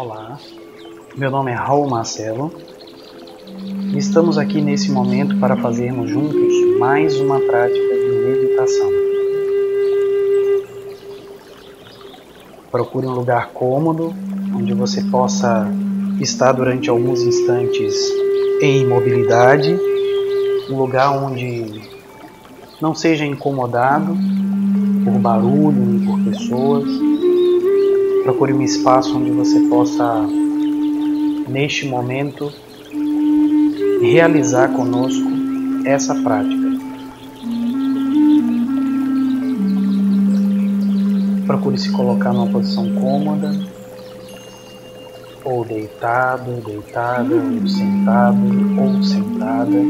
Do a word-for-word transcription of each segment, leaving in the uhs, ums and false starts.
Olá, meu nome é Raul Marcelo e estamos aqui nesse momento para fazermos juntos mais uma prática de meditação. Procure um lugar cômodo, onde você possa estar durante alguns instantes em imobilidade, um lugar onde não seja incomodado por barulho nem por pessoas. Procure um espaço onde você possa, neste momento, realizar conosco essa prática. Procure se colocar numa posição cômoda, ou deitado, deitada, ou sentado, ou sentada.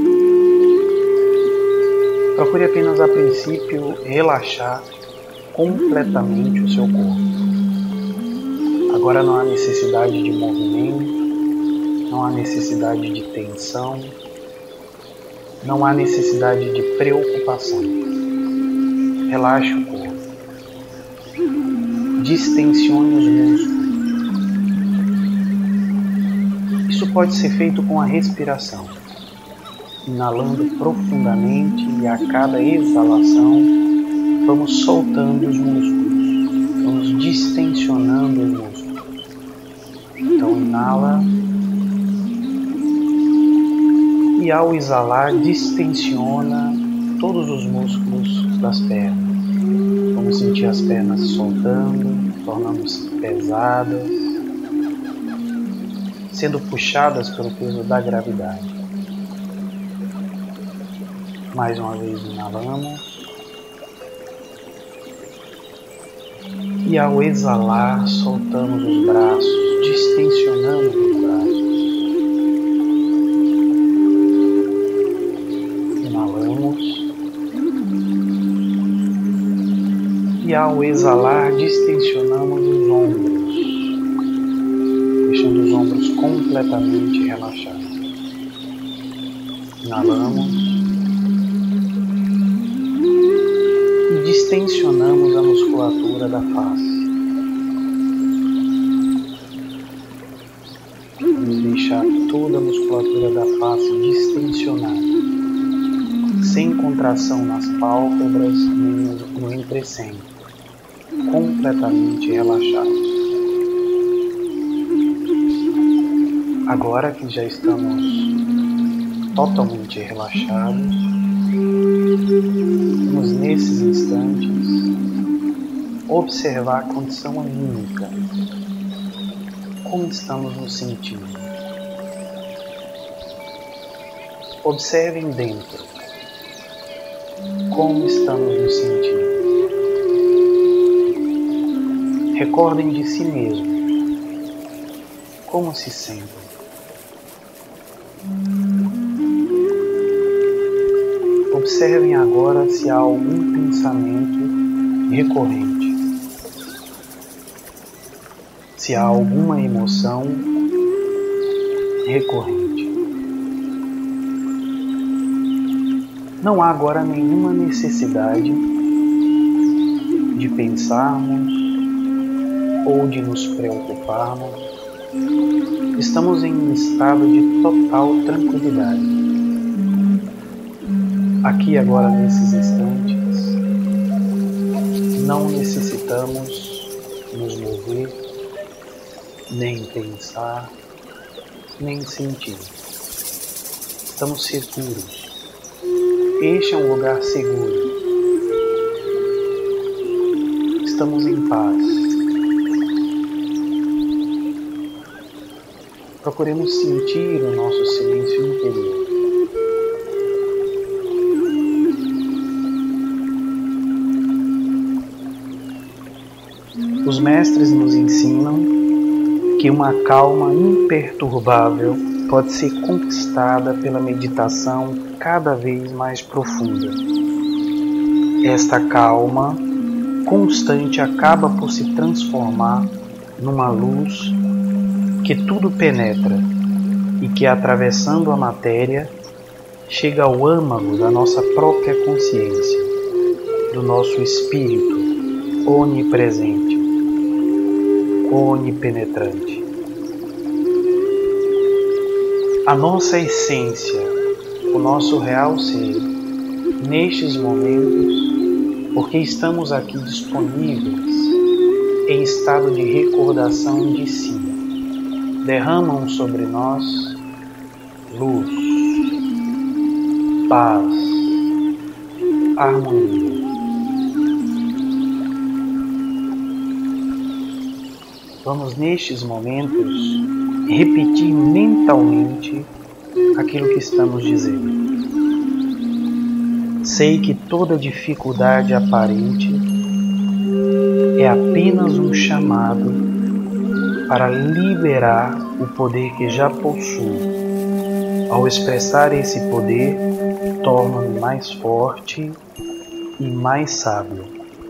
Procure apenas a princípio relaxar completamente o seu corpo. Agora não há necessidade de movimento, não há necessidade de tensão, não há necessidade de preocupação. Relaxe o corpo. Distensione os músculos. Isso pode ser feito com a respiração, inalando profundamente e a cada exalação vamos soltando os músculos, vamos distensionando os músculos. Então inala e ao exalar distensiona todos os músculos das pernas. Vamos sentir as pernas soltando, tornando-se pesadas, sendo puxadas pelo peso da gravidade. Mais uma vez inalamos. E ao exalar, soltamos os braços, distensionando os braços. Inalamos. E ao exalar, distensionamos os ombros, deixando os ombros completamente relaxados. Inalamos. E distensionamos a musculatura da face. Vamos deixar toda a musculatura da face distensionada, sem contração nas pálpebras nem no entrecento, completamente relaxados. Agora que já estamos totalmente relaxados, vamos nesses instantes observar a condição anímica, como estamos nos sentindo. Observem dentro, como estamos nos sentindo. Recordem de si mesmo, como se sentem. Observem agora se há algum pensamento recorrente, se há alguma emoção recorrente. Não há agora nenhuma necessidade de pensarmos ou de nos preocuparmos. Estamos em um estado de total tranquilidade. Aqui agora nesses instantes, não necessitamos nos mover, nem pensar, nem sentir. Estamos seguros. Este é um lugar seguro. Estamos em paz. Procuremos sentir o nosso silêncio interior. Os mestres nos ensinam que uma calma imperturbável pode ser conquistada pela meditação cada vez mais profunda. Esta calma constante acaba por se transformar numa luz que tudo penetra e que, atravessando a matéria, chega ao âmago da nossa própria consciência, do nosso espírito onipresente, onipenetrante. a nossa essência, o nosso real ser, nestes momentos, porque estamos aqui disponíveis em estado de recordação de si, derramam sobre nós luz, paz, harmonia. Vamos nestes momentos repetir mentalmente aquilo que estamos dizendo. Sei que toda dificuldade aparente é apenas um chamado para liberar o poder que já possuo. Ao expressar esse poder, torno-me mais forte e mais sábio.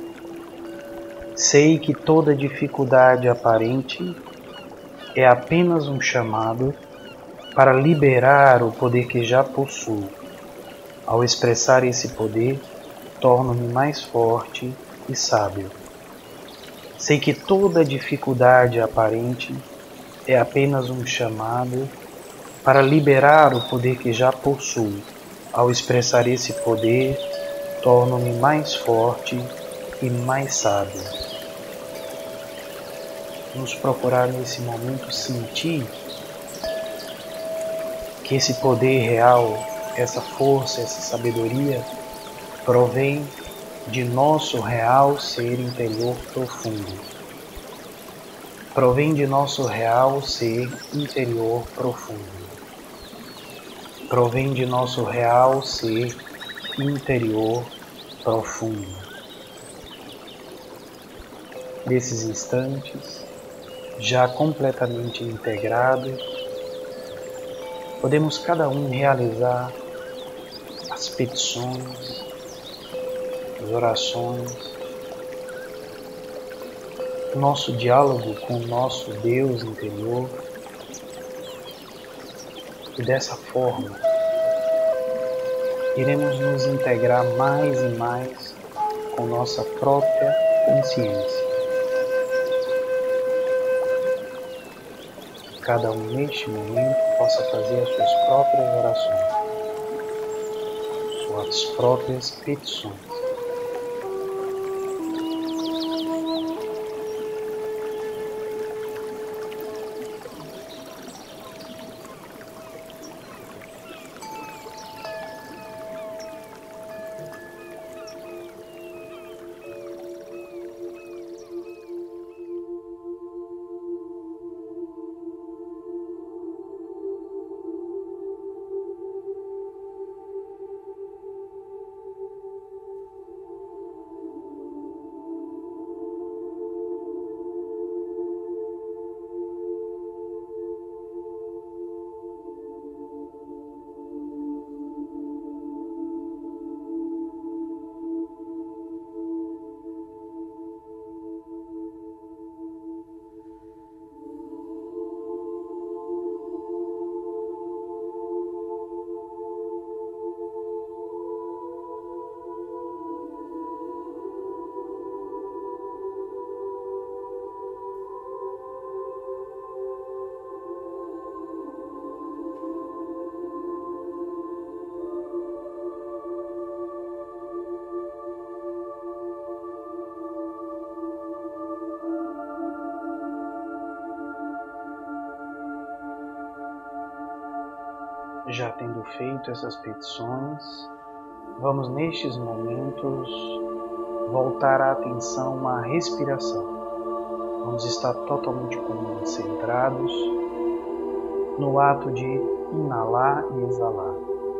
Sei que toda dificuldade aparente é apenas um chamado para liberar o poder que já possuo. Ao expressar esse poder, torno-me mais forte e sábio. Sei que toda dificuldade aparente é apenas um chamado para liberar o poder que já possuo. Ao expressar esse poder, torno-me mais forte e mais sábio. Vamos procurar nesse momento sentir que esse poder real, essa força, essa sabedoria provém de nosso real ser interior profundo. Provém de nosso real ser interior profundo. Provém de nosso real ser interior profundo. Nesses instantes, já completamente integrados, podemos cada um realizar as petições, as orações, nosso diálogo com o nosso Deus interior, e dessa forma iremos nos integrar mais e mais com nossa própria consciência. Que cada um neste momento possa fazer as suas próprias orações, suas próprias petições. Já tendo feito essas petições, vamos nestes momentos voltar a atenção à respiração. Vamos estar totalmente concentrados no ato de inalar e exalar.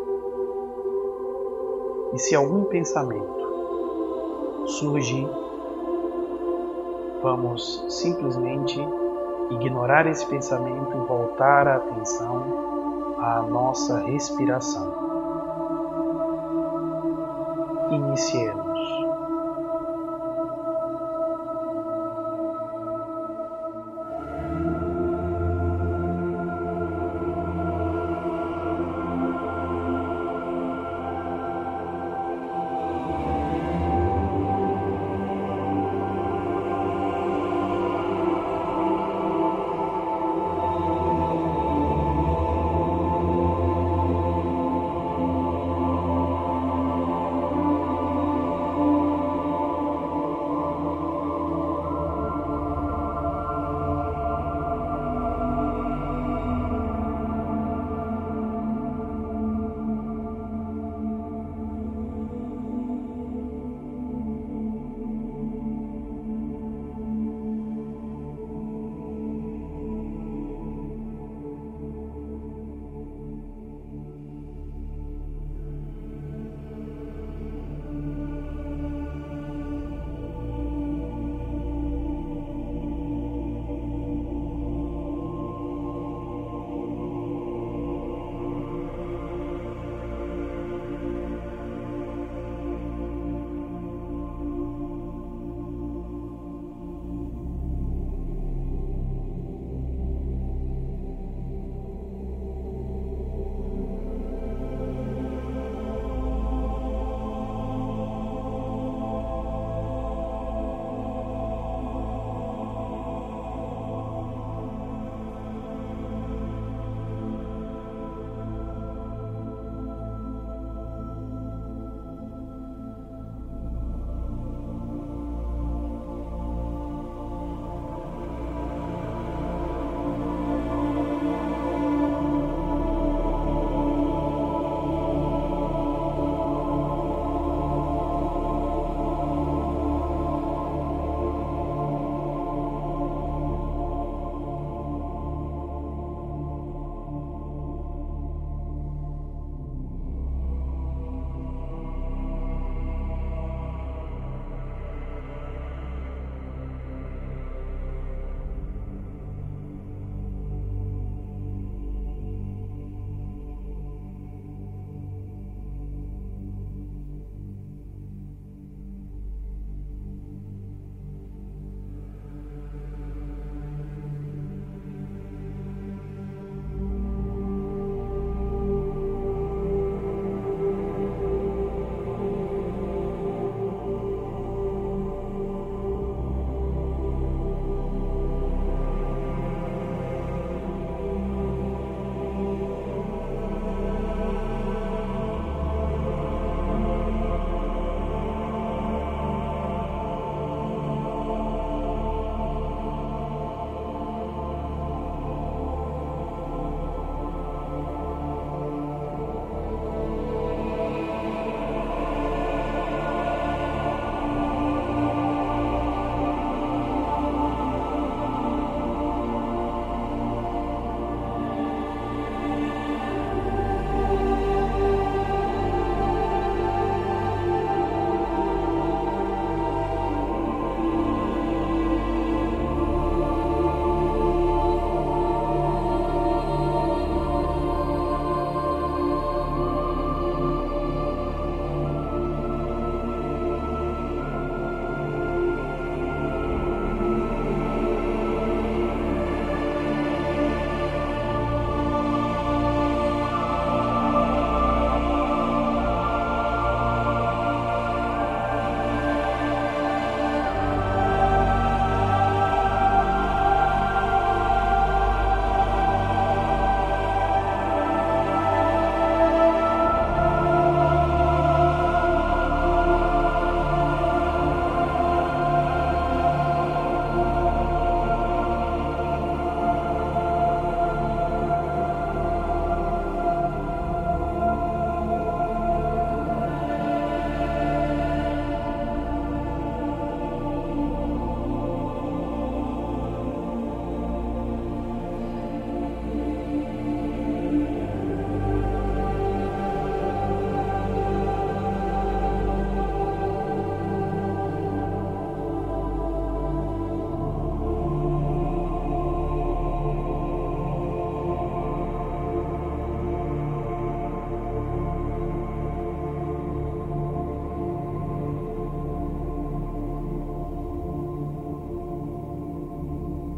E se algum pensamento surge, vamos simplesmente ignorar esse pensamento e voltar a atenção à nossa respiração. Iniciemos.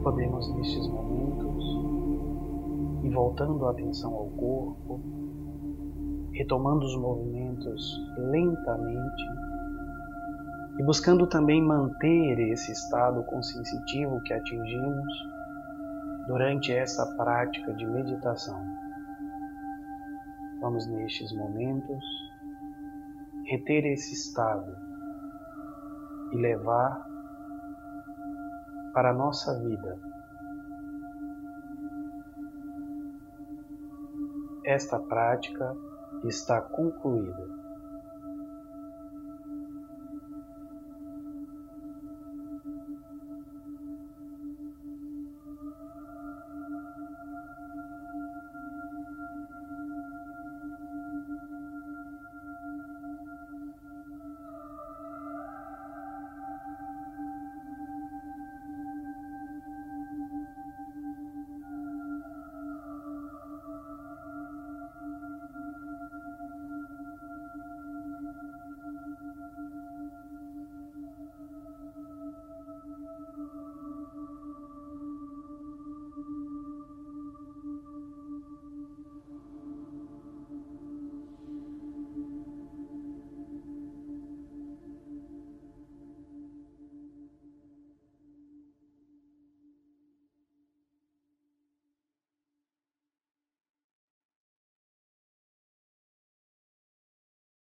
Podemos nestes momentos ir voltando a atenção ao corpo, retomando os movimentos lentamente e buscando também manter esse estado consensitivo que atingimos durante essa prática de meditação. Vamos nestes momentos reter esse estado e levar para a nossa vida. Esta prática está concluída.